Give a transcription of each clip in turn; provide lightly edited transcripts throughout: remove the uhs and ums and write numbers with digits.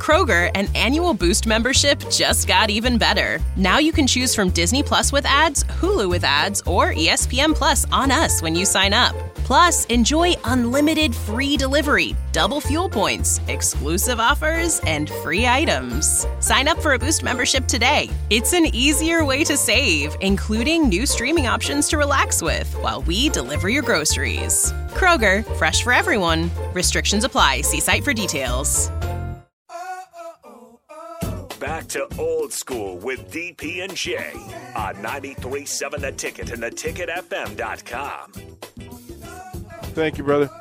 Kroger, an annual Boost membership just got even better. Now you can choose from Disney Plus with ads, Hulu with ads, or ESPN Plus on us when you sign up. Plus, enjoy unlimited free delivery, double fuel points, exclusive offers, and free items. Sign up for a Boost membership today. It's an easier way to save, including new streaming options to relax with while we deliver your groceries. Kroger, fresh for everyone. Restrictions apply. See site for details. Back to Old School with DP and J on 93.7 The Ticket and theticketfm.com. Thank you, brother.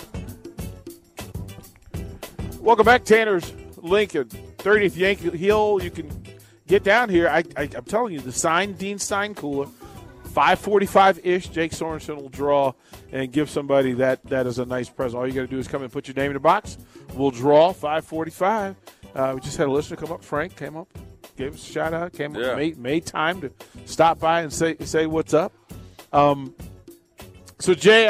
Welcome back, Tanner's Lincoln, 30th Yankee Hill. You can get down here. I'm telling you, the Dean Stein cooler, 5:45-ish. Jake Sorensen will draw and give somebody that is a nice present. All you got to do is come and put your name in the box. We'll draw 5:45. We just had a listener come up. Frank came up, gave us a shout out. Came up, made time to stop by and say what's up. So Jay,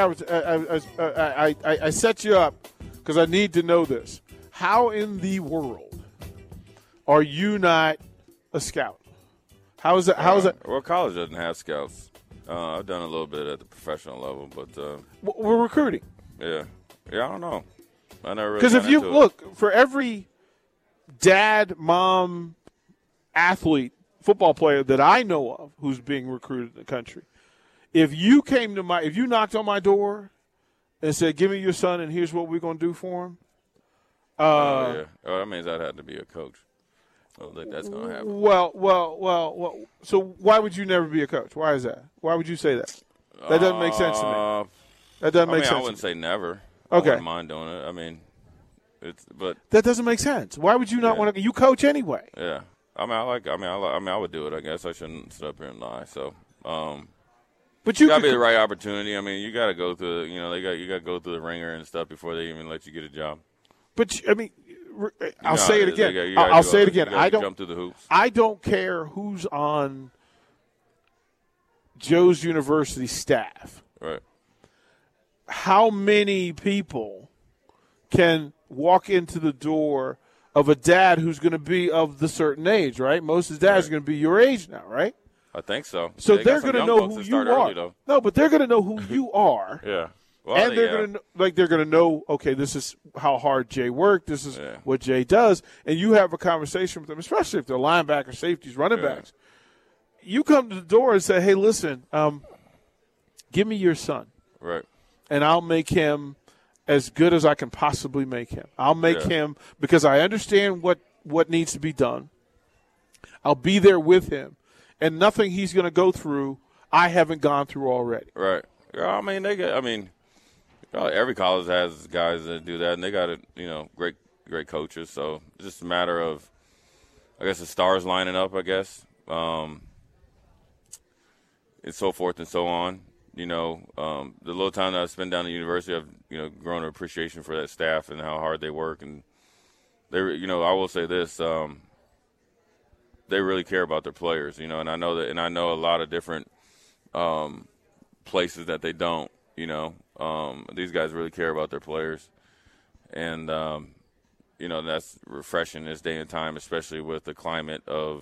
I set you up because I need to know this. How in the world are you not a scout? How is that? Well, college doesn't have scouts. I've done a little bit at the professional level, but we're recruiting. Yeah, I don't know. I never really. Because if you look for every dad, mom, athlete, football player that I know of who's being recruited in the country, if you knocked on my door and said, "Give me your son, and here's what we're going to do for him," that means I'd have to be a coach. I don't think that's going to happen. Well. So why would you never be a coach? Why is that? Why would you say that? That doesn't make sense to me. That doesn't make sense. I wouldn't say never. Okay. I wouldn't mind doing it. I mean, but that doesn't make sense. Why would you not want to? You coach anyway. Yeah. I would do it. I guess I shouldn't sit up here and lie. So, but you gotta be the right opportunity. I mean, you got to go through. You got to go through the ringer and stuff before they even let you get a job. But I mean, I'll say it again. I'll say it again. I don't jump through the hoops. I don't care who's on Joe's University staff. Right. How many people can walk into the door of a dad who's going to be of the certain age, right? Most of the dads are going to be your age now, right? I think so. So they're going to know who you are. Early, no, but they're going to know who you are. Yeah. Well, and they're going to know, okay, this is how hard Jay worked. This is what Jay does. And you have a conversation with them, especially if they're linebackers, safeties, running backs. You come to the door and say, hey, listen, give me your son. Right. And I'll make him as good as I can possibly make him. I'll make him because I understand what needs to be done. I'll be there with him. And nothing he's going to go through I haven't gone through already. Right. I mean, every college has guys that do that, and they got great coaches. So it's just a matter of, I guess, the stars lining up. I guess, and so forth and so on. The little time that I spent down at the university, I've grown an appreciation for that staff and how hard they work. And they, I will say this: they really care about their players. And I know that, and I know a lot of different places that they don't. These guys really care about their players, and that's refreshing this day and time, especially with the climate of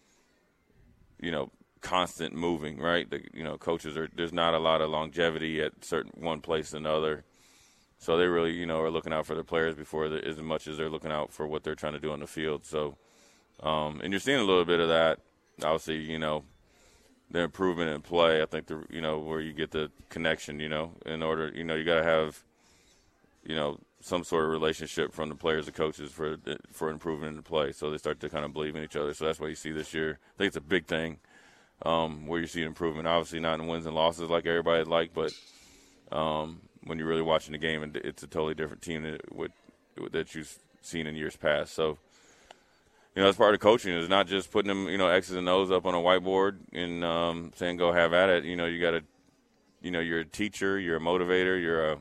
constant moving, right? Coaches there's not a lot of longevity at one place and another, so they really are looking out for their players as much as they're looking out for what they're trying to do on the field. So, and you're seeing a little bit of that, obviously, the improvement in play. I think where you get the connection, in order, you got to have, some sort of relationship from the players and coaches for improvement in the play. So they start to kind of believe in each other. So that's what you see this year. I think it's a big thing, where you see improvement. Obviously not in wins and losses like everybody'd like, but when you're really watching the game, and it's a totally different team that you've seen in years past. So, that's part of coaching is not just putting them, X's and O's up on a whiteboard and saying go have at it. You got to, you're a teacher, you're a motivator, you're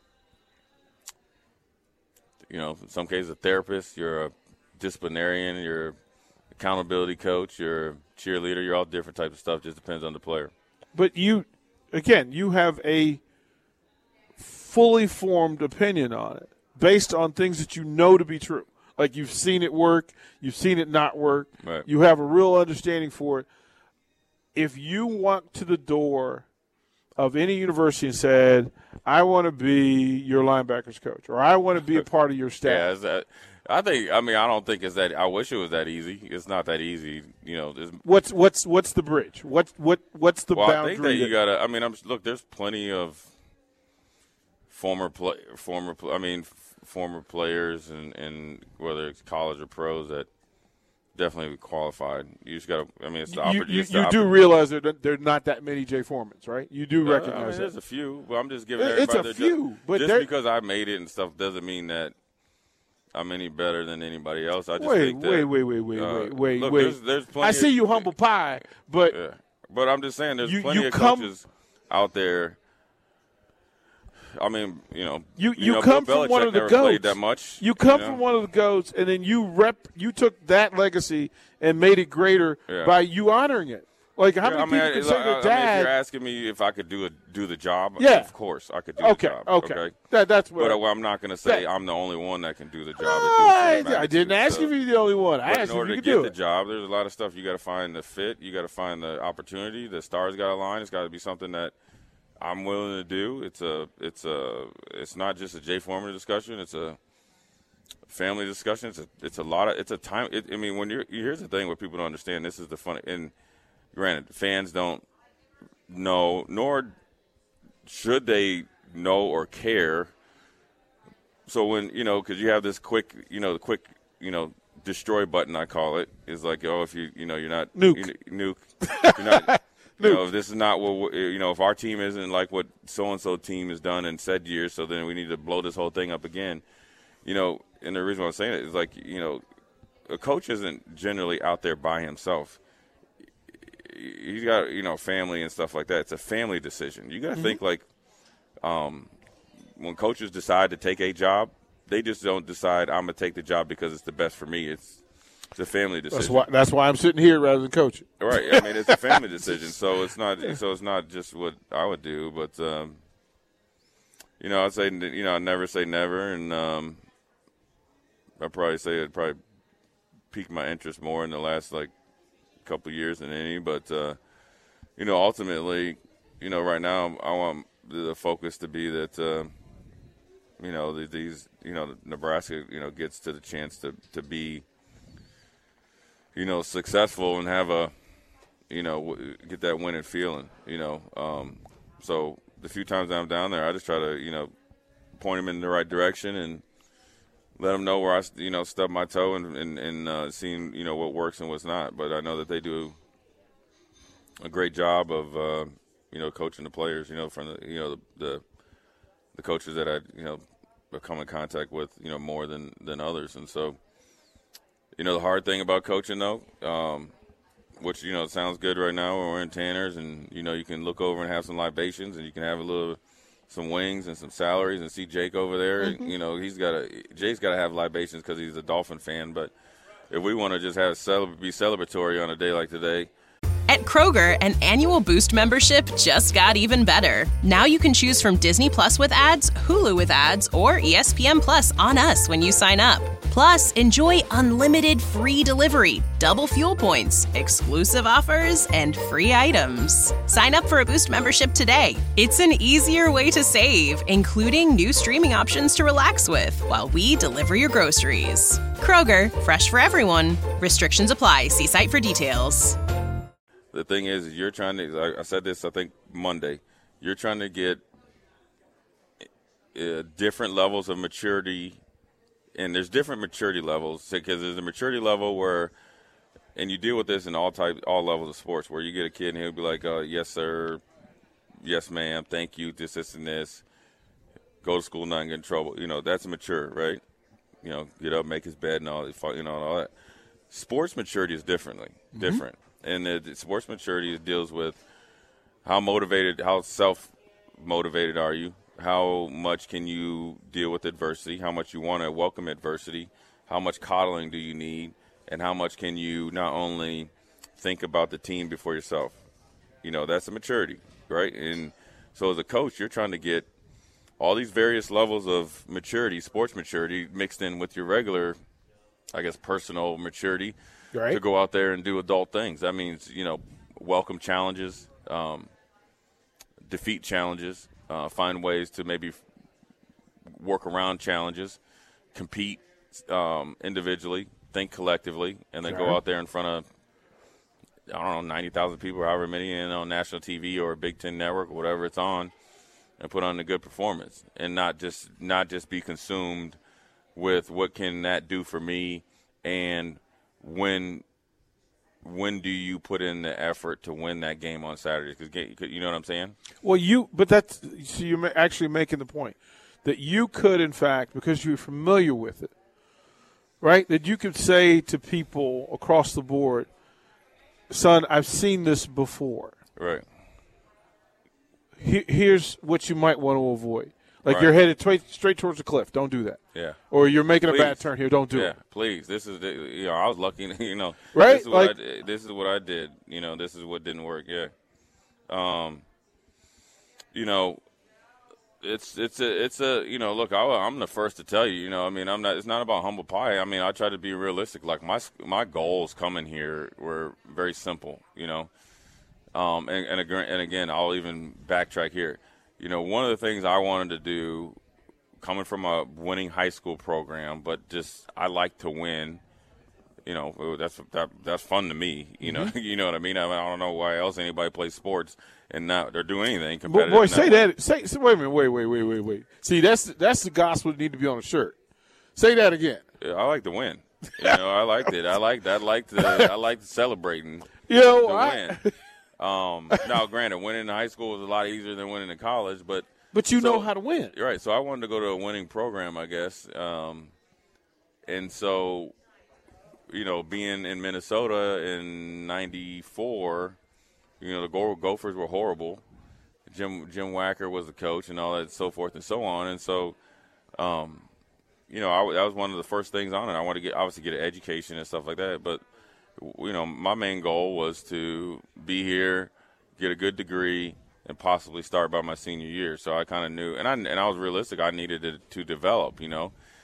in some cases a therapist, you're a disciplinarian, you're accountability coach, you're a cheerleader, you're all different types of stuff. Just depends on the player. But you have a fully formed opinion on it based on things that you know to be true. Like you've seen it work, you've seen it not work. Right. You have a real understanding for it. If you walked to the door of any university and said, I want to be your linebackers coach, or I want to be a part of your staff. Yeah, I don't think it's that. I wish it was that easy. It's not that easy. What's the bridge? What's the boundary? I think that you gotta. Look, there's plenty of former players and whether it's college or pros that definitely qualified. You just gotta. It's the opportunity. You do realize there are not that many Jay Foremans, right? You do recognize that. There's a few. Well, I'm just giving everybody. It's a few, but just because I made it and stuff doesn't mean that I'm any better than anybody else. I just think that. Wait. Look, there's plenty. I see you humble pie, but but I'm just saying there's plenty of coaches out there. You come from one of the goats. That much, you come from one of the goats, and then you took that legacy and made it greater by you honoring it. Like how many people can say their dad? If you're asking me if I could do the job, yeah, of course I could do the job. Okay. That's what. But I'm not going to say I'm the only one that can do the job. I didn't ask you if you're the only one. I asked you if you could do it. In order to get the job, there's a lot of stuff you got to find the fit. You got to find the opportunity. The stars got to align. It's got to be something that I'm willing to do. It's not just a Jay Foreman discussion. It's a family discussion. It's a time. Here's the thing: what people don't understand. This is the fun. And granted, fans don't know, nor should they know or care. So when because you have this quick destroy button, I call it, is like, if you're not nuke. You're not. If this is not what if our team isn't like what so-and-so team has done in said years, so then we need to blow this whole thing up again. And the reason why I'm saying it is like, a coach isn't generally out there by himself. He's got, family and stuff like that. It's a family decision. You got to think like when coaches decide to take a job, they just don't decide I'm going to take the job because it's the best for me. It's a family decision. That's why I'm sitting here rather than coaching. Right. It's a family decision. So it's not just what I would do, but I'd say I never say never, and I'd probably say it probably piqued my interest more in the last couple of years than any. But ultimately, right now I want the focus to be that Nebraska gets to the chance to be successful and have a, get that winning feeling, So the few times I'm down there, I just try to, point them in the right direction and let them know where I, stub my toe and seeing, what works and what's not. But I know that they do a great job of, coaching the players, from the coaches that I, come in contact with, more than others. And so, the hard thing about coaching, though, which, it sounds good right now when we're in Tanner's and, you can look over and have some libations and you can have some wings and some salaries and see Jake over there. Mm-hmm. Jake's got to have libations because he's a Dolphin fan. But if we want to just be celebratory on a day like today. At Kroger, an annual Boost membership just got even better. Now you can choose from Disney Plus with ads, Hulu with ads, or ESPN Plus on us when you sign up. Plus, enjoy unlimited free delivery, double fuel points, exclusive offers, and free items. Sign up for a Boost membership today. It's an easier way to save, including new streaming options to relax with while we deliver your groceries. Kroger, fresh for everyone. Restrictions apply. See site for details. The thing is you're trying to – I said this, I think, Monday. You're trying to get different levels of maturity, and there's different maturity levels because there's a maturity level where – and you deal with this in all levels of sports where you get a kid and he'll be like, yes, sir, yes, ma'am, thank you, this, and this. Go to school, not get in trouble. That's mature, right? Get up, make his bed and all that. Sports maturity is different. And the sports maturity deals with how self-motivated are you, how much can you deal with adversity, how much you want to welcome adversity, how much coddling do you need, and how much can you not only think about the team before yourself. That's a maturity, right? And so as a coach, you're trying to get all these various levels of maturity, sports maturity, mixed in with your regular I guess, personal maturity Right. to go out there and do adult things. That means, welcome challenges, defeat challenges, find ways to maybe work around challenges, compete individually, think collectively, and then go out there in front of, 90,000 people, however many, on national TV or a Big Ten network or whatever it's on, and put on a good performance, and not just be consumed with what can that do for me, and when do you put in the effort to win that game on Saturday? Because you know what I'm saying? Well, so you're actually making the point that you could, in fact, because you're familiar with it, right, that you could say to people across the board, son, I've seen this before. Right. Here's what you might want to avoid. Like Right. you're headed straight towards the cliff. Don't do that. Yeah. Or you're making Please. a bad turn here. Don't do Yeah, it. please. This is I was lucky. Right? This is what I did. This is what I did. This is what didn't work. Yeah. It's a look. I'm the first to tell you. I'm not. It's not about humble pie. I try to be realistic. Like my goals coming here were very simple. And again, I'll even backtrack here. One of the things I wanted to do, coming from a winning high school program, but just I like to win. That's fun to me. You know what I mean. I don't know why else anybody plays sports and not or do anything competitive. Boy, say that. Say wait a minute. Wait. See, that's the gospel that need to be on a shirt. Say that again. Yeah, I like to win. I liked it. I liked celebrating. Win. Now, granted, winning in high school was a lot easier than winning in college, but you know how to win. Right. So I wanted to go to a winning program, I guess. And so, being in Minnesota in '94, the Gophers were horrible. Jim Wacker was the coach and all that, so forth and so on. And so, that was one of the first things on it. I wanted to get an education and stuff like that, but my main goal was to be here, get a good degree, and possibly start by my senior year. So I kind of knew, and I was realistic. I needed to develop, and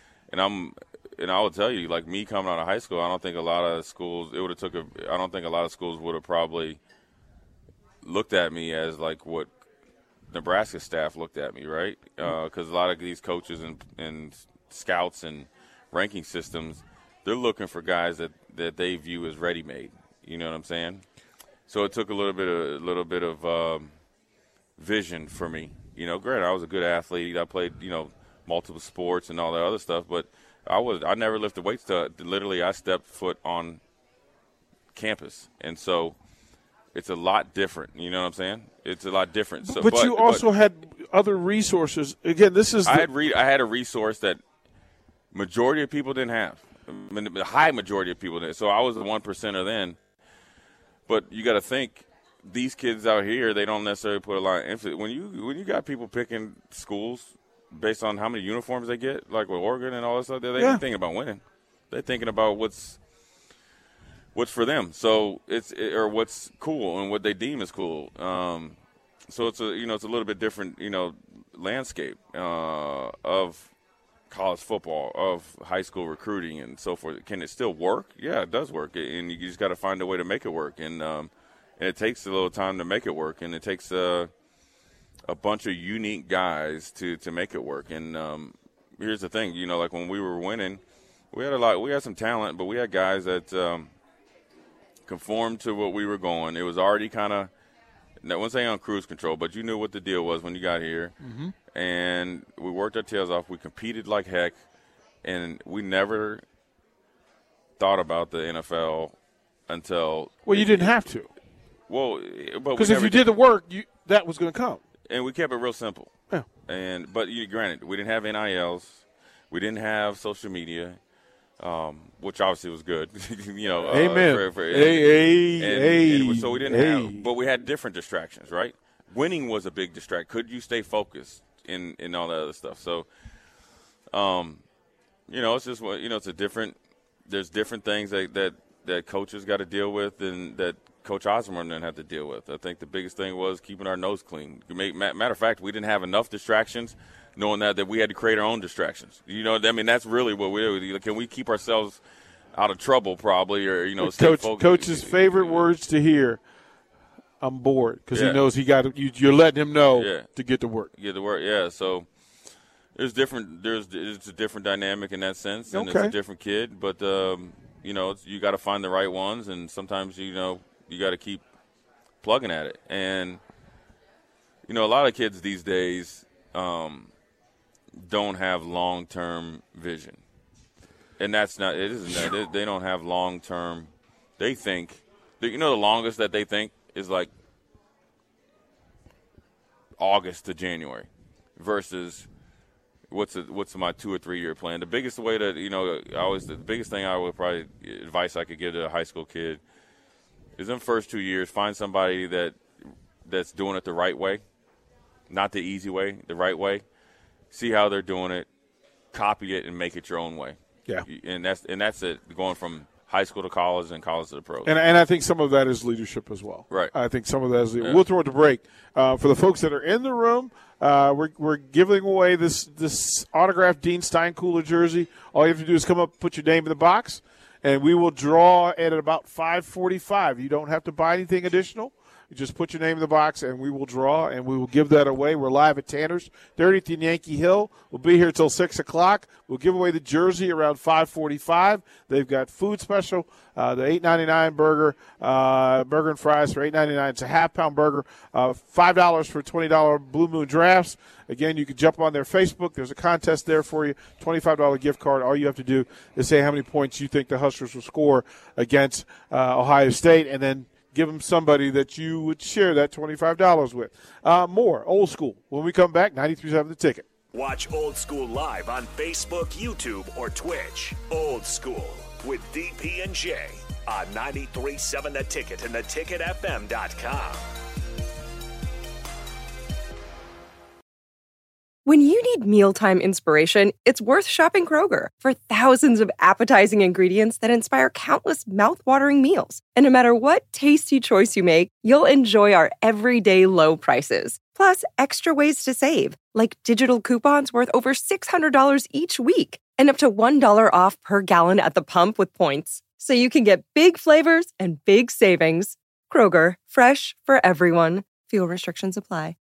I will tell you, like me coming out of high school, I don't think a lot of schools I don't think a lot of schools would have probably looked at me as like what Nebraska staff looked at me, right? Because a lot of these coaches and scouts and ranking systems, they're looking for guys that they view as ready-made. You know what I'm saying? So it took a little bit of vision for me. Granted, I was a good athlete. I played, multiple sports and all that other stuff, but I never lifted weights till literally I stepped foot on campus. And so it's a lot different. You know what I'm saying? It's a lot different. So, but you also had other resources. Again, this is I had a resource that majority of people didn't have. The high majority of people did. So I was the 1%er then. But you got to think, these kids out here, they don't necessarily put a lot of emphasis. When you got people picking schools based on how many uniforms they get, like with Oregon and all that stuff, they ain't thinking about winning. They're thinking about what's for them. So or what's cool and what they deem as cool. So it's a little bit different landscape of college football, of high school recruiting and so forth. Can it still work? Yeah, it does work, and you just got to find a way to make it work. And it takes a little time to make it work, and it takes a bunch of unique guys to make it work. And here's the thing, like when we were winning, we had some talent, but we had guys that conformed to what we were going. It was already kind of, I wouldn't say on cruise control, but you knew what the deal was when you got here. Mm-hmm. And we worked our tails off. We competed like heck, and we never thought about the NFL until – Well, you didn't have to. Well, but because if you did the work, that was going to come. And we kept it real simple. Yeah. But granted, we didn't have NILs. We didn't have social media, which obviously was good. Amen. So we didn't have – but we had different distractions, right? Winning was a big distraction. Could you stay focused in all that other stuff? So, it's just it's a different. There's different things that coaches got to deal with, and that Coach Osborne didn't have to deal with. I think the biggest thing was keeping our nose clean. Matter of fact, we didn't have enough distractions, knowing that we had to create our own distractions. That's really what we do. Can we keep ourselves out of trouble probably, or stay focused. Coach's favorite words to hear. I'm bored because he knows you're letting him know to get to work. Get to work, yeah. So it's a different dynamic in that sense, and it's a different kid. But you got to find the right ones, and sometimes you got to keep plugging at it. And a lot of kids these days don't have long-term vision, and that's not. It isn't that they don't have long-term. They think the longest that they think is like August to January versus what's my 2 or 3 year plan. The biggest way to the biggest thing I would probably advice I could give to a high school kid is in the first 2 years find somebody that's doing it the right way, not the easy way, the right way. See how they're doing it, copy it, and make it your own way. Yeah, and that's it. Going from high school to college and college to the pros. And I think some of that is leadership as well. Right. I think some of that is We'll throw it to break. For the folks that are in the room, we're giving away this autographed Dean Steinkuhler jersey. All you have to do is come up, put your name in the box, and we will draw it at about 5:45. You don't have to buy anything additional. You just put your name in the box, and we will draw, and we will give that away. We're live at Tanner's, 30th and Yankee Hill. We'll be here until 6 o'clock. We'll give away the jersey around 5:45. They've got food special, the $8.99 burger and fries for $8.99. It's a half-pound burger, $5 for $20 Blue Moon Drafts. Again, you can jump on their Facebook. There's a contest there for you, $25 gift card. All you have to do is say how many points you think the Huskers will score against Ohio State, and then give them somebody that you would share that $25 with. More Old School when we come back. 93.7 The Ticket. Watch Old School live on Facebook, YouTube, or Twitch. Old School with DP and J on 93.7 The Ticket and theticketfm.com. When you need mealtime inspiration, it's worth shopping Kroger for thousands of appetizing ingredients that inspire countless mouth-watering meals. And no matter what tasty choice you make, you'll enjoy our everyday low prices. Plus, extra ways to save, like digital coupons worth over $600 each week and up to $1 off per gallon at the pump with points. So you can get big flavors and big savings. Kroger, fresh for everyone. Fuel restrictions apply.